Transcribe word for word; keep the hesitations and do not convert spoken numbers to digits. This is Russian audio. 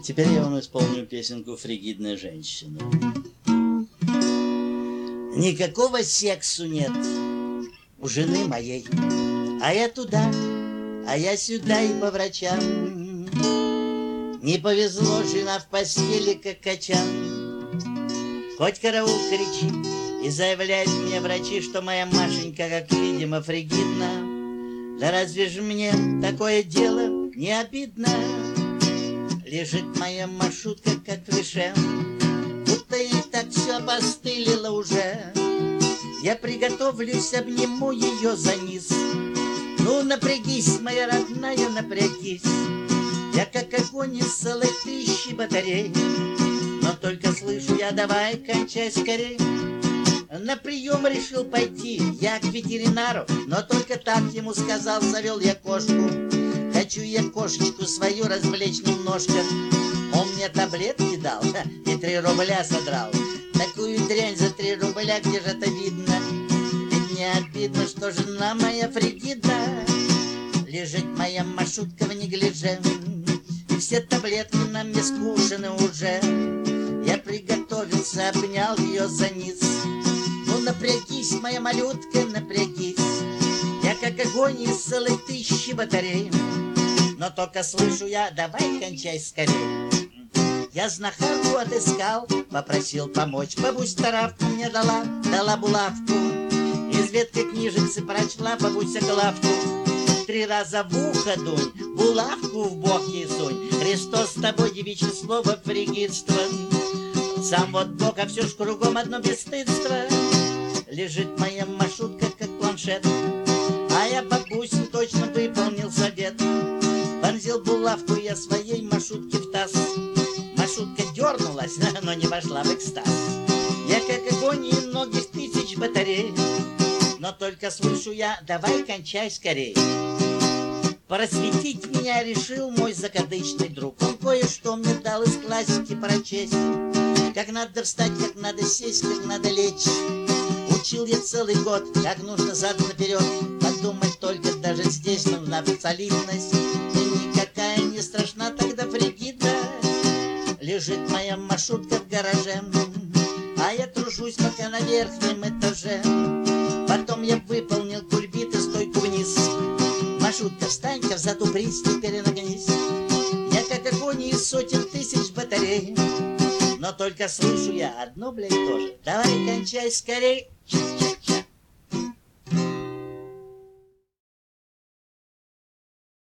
Теперь я вам исполню песенку «Фригидная женщина». Никакого сексу нет у жены моей, а я туда, а я сюда и по врачам. Не повезло, жена в постели, как качан. Хоть караул кричит и заявляет мне врачи, что моя Машенька, как видимо, фригидна. Да разве же мне такое дело не обидно? Лежит моя Машутка, как клише, будто ей так все обостылило уже. Я приготовлюсь, обниму ее за низ. Ну, напрягись, моя родная, напрягись. Я как огонь из целой тысячи батарей. Но только слышу я, давай, кончай скорей. На прием решил пойти я к ветеринару, но только так ему сказал, завел я кошку. Хочу я кошечку свою развлечь немножко. Он мне таблетки дал и три рубля содрал. Такую дрянь за три рубля, где же это видно? Ведь мне обидно, что жена моя фригидна. Лежит моя Машутка в неглиже, и все таблетки на мне скушены уже. Я приготовился, обнял ее за низ. Ну напрягись, моя малютка, напрягись. Я как огонь из целой тысячи батарей. Но только слышу я, давай кончай скорее. Я знахарку отыскал, попросил помочь. Бабусь таравку мне дала, дала булавку. Из ветки книжицы прочла бабуся главку. Три раза в ухо дунь, булавку в бок ей сунь. Христос с тобой, девичье слово, фригидство. Сам вот Бог, а все ж кругом одно бесстыдство. Лежит моя Машутка, как планшет, а я бабусин точно выполнил совет. Вонзил булавку я своей Машутке в таз. Машутка дернулась, но не вошла в экстаз. Я как огонь и многих тысяч батарей. Но только слышу я, давай кончай скорей. Просветить меня решил мой закадычный друг. Он кое-что мне дал из классики прочесть. Как надо встать, как надо сесть, как надо лечь. Учил я целый год, как нужно зад наперед. Подумать только, даже здесь нужна солидность. И никакая не страшна тогда фригида. Лежит моя Машутка в гараже, а я тружусь пока на верхнем этаже. Потом я выполнил кульбит и стойку вниз. Машутка, встань-ка, затупрись, теперь нагнись. Я как огонь из сотен тысяч батарей. Но только слышу я одно, блядь, тоже. Давай кончай скорей. Ча-ча-ча.